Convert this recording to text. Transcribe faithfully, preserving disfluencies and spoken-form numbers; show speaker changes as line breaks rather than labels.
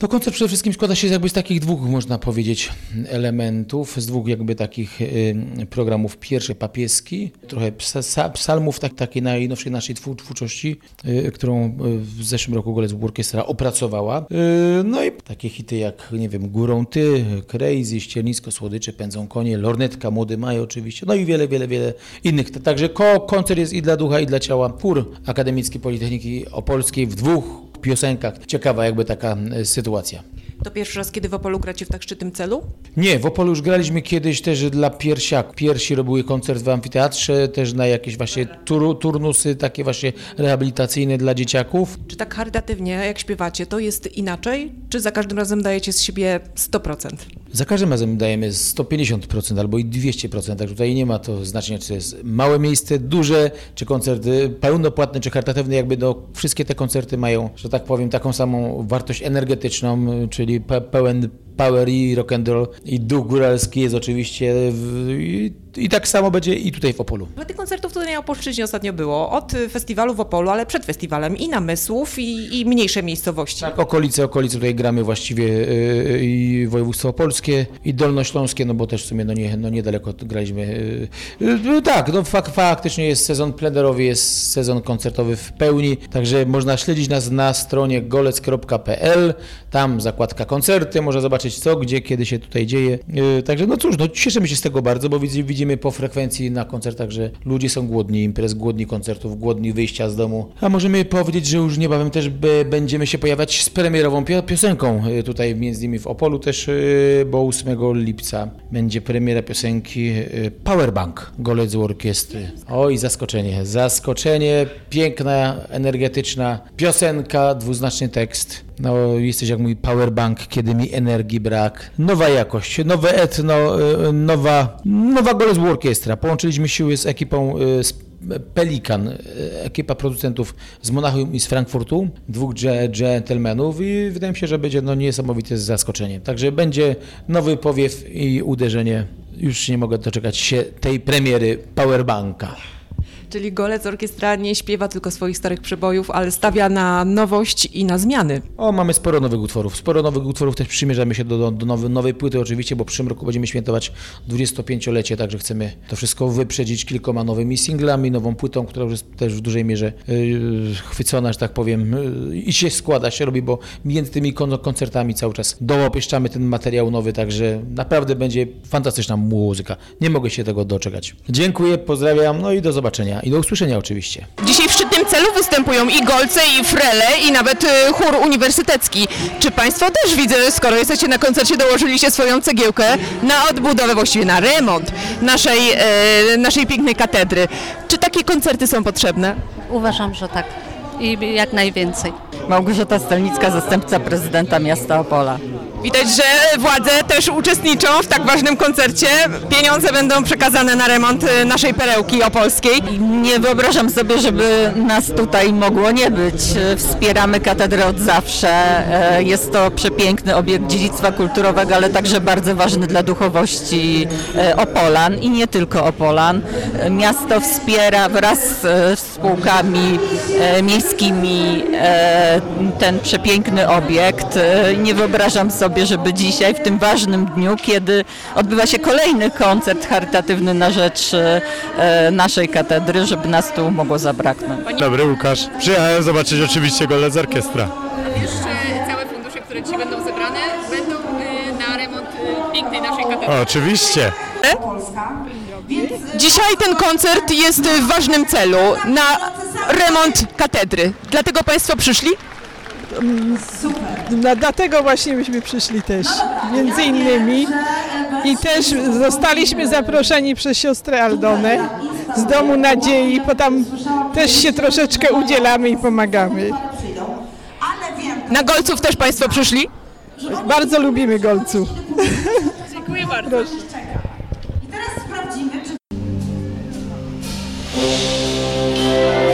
No koncert przede wszystkim składa się jakby z takich dwóch, można powiedzieć, elementów, z dwóch jakby takich y, programów. Pierwszy papieski, trochę psa, psalmów tak, takiej najnowszej naszej twór, twórczości, y, którą w zeszłym roku Golec Orkiestra opracowała. Y, no i takie hity jak, nie wiem, Górą Ty, Crazy, Ściernisko, Słodycze, Pędzą Konie, Lornetka, Młody Maj oczywiście, no i wiele, wiele, wiele innych. Także ko- koncert jest i dla ducha, i dla ciała. Chór Akademicki Politechniki Opolskiej w dwóch piosenkach. Ciekawa jakby taka sytuacja.
To pierwszy raz, kiedy w Opolu gracie w tak szczytnym celu?
Nie, w Opolu już graliśmy kiedyś też dla piersiaków. Piersi robiły koncert w amfiteatrze, też na jakieś właśnie tur- turnusy takie właśnie rehabilitacyjne dla dzieciaków.
Czy tak charytatywnie, jak śpiewacie, to jest inaczej? Czy za każdym razem dajecie z siebie sto procent?
Za każdym razem dajemy sto pięćdziesiąt procent albo i dwieście procent, tak tutaj nie ma to znaczenia, czy to jest małe miejsce, duże, czy koncert pełnopłatny, czy charytatywny, jakby no, wszystkie te koncerty mają, że tak powiem, taką samą wartość energetyczną, czyli pe- pełen power i rock and roll i duch góralski jest oczywiście w, i, i tak samo będzie i tutaj w Opolu.
Ale tych koncertów tutaj na Opolszczyźnie ostatnio było, od festiwalu w Opolu, ale przed festiwalem i Namysłów i, i mniejsze miejscowości.
Tak, okolice, okolice tutaj gramy właściwie yy, i województwo opolskie i dolnośląskie, no bo też w sumie no, nie, no niedaleko graliśmy. Yy, yy, tak, no fak, faktycznie jest sezon plenerowy, jest sezon koncertowy w pełni, także można śledzić nas na stronie golec kropka pe el, tam zakładka koncerty, można zobaczyć co, gdzie, kiedy się tutaj dzieje. Yy, także no cóż, no cieszymy się z tego bardzo, bo widzimy po frekwencji na koncertach, że ludzie są głodni imprez, głodni koncertów, głodni wyjścia z domu. A możemy powiedzieć, że już niebawem też by, będziemy się pojawiać z premierową piosenką yy, tutaj między innymi w Opolu też, yy, bo ósmego lipca będzie premiera piosenki yy, Powerbank Golec Orkiestry. Oj, zaskoczenie, zaskoczenie, piękna, energetyczna piosenka, dwuznaczny tekst. No, jesteś jak mój powerbank, kiedy mi energii brak. Nowa jakość, nowe etno, nowa, nowa Golec Orkiestra. Połączyliśmy siły z ekipą z Pelikan, ekipa producentów z Monachium i z Frankfurtu, dwóch dżentelmenów i wydaje mi się, że będzie no niesamowite zaskoczenie. Także będzie nowy powiew i uderzenie. Już nie mogę doczekać się tej premiery Powerbanka.
Czyli Golec Orkiestra nie śpiewa tylko swoich starych przebojów, ale stawia na nowość i na zmiany.
O, mamy sporo nowych utworów. Sporo nowych utworów, też przymierzamy się do, do, do nowej, nowej płyty oczywiście, bo w przyszłym roku będziemy świętować dwudziestopięciolecie, także chcemy to wszystko wyprzedzić kilkoma nowymi singlami, nową płytą, która już jest też w dużej mierze yy, chwycona, że tak powiem, yy, i się składa, się robi, bo między tymi kon- koncertami cały czas dołopieszczamy ten materiał nowy, także naprawdę będzie fantastyczna muzyka. Nie mogę się tego doczekać. Dziękuję, pozdrawiam, no i do zobaczenia. I do usłyszenia oczywiście.
Dzisiaj w szczytnym celu występują i golce, i frele, i nawet y, chór uniwersytecki. Czy Państwo też, widzę, skoro jesteście na koncercie, dołożyliście swoją cegiełkę na odbudowę, właściwie na remont naszej, y, naszej pięknej katedry? Czy takie koncerty są potrzebne?
Uważam, że tak. I jak najwięcej.
Małgorzata Stelnicka, zastępca prezydenta miasta Opola.
Widać, że władze też uczestniczą w tak ważnym koncercie. Pieniądze będą przekazane na remont naszej perełki opolskiej.
Nie wyobrażam sobie, żeby nas tutaj mogło nie być. Wspieramy katedrę od zawsze. Jest to przepiękny obiekt dziedzictwa kulturowego, ale także bardzo ważny dla duchowości Opolan i nie tylko Opolan. Miasto wspiera wraz z spółkami miejskimi ten przepiękny obiekt. Nie wyobrażam sobie, żeby dzisiaj, w tym ważnym dniu, kiedy odbywa się kolejny koncert charytatywny na rzecz e, naszej katedry, żeby nas tu mogło zabraknąć.
Dzień dobry, Łukasz. Przyjechałem zobaczyć oczywiście Golec Orkiestra.
A wiesz, że całe fundusze, które dzisiaj będą zebrane, będą y, na remont y, pięknej naszej katedry.
O, oczywiście.
Dzisiaj ten koncert jest w ważnym celu, na remont katedry. Dlatego Państwo przyszli?
No, dlatego właśnie myśmy przyszli też, między innymi. I też zostaliśmy zaproszeni przez siostrę Aldonę z Domu Nadziei, bo tam też się troszeczkę udzielamy i pomagamy.
Na Golców też Państwo przyszli?
Bardzo lubimy Golców.
Dziękuję bardzo.
Proszę.
I teraz sprawdzimy, czy...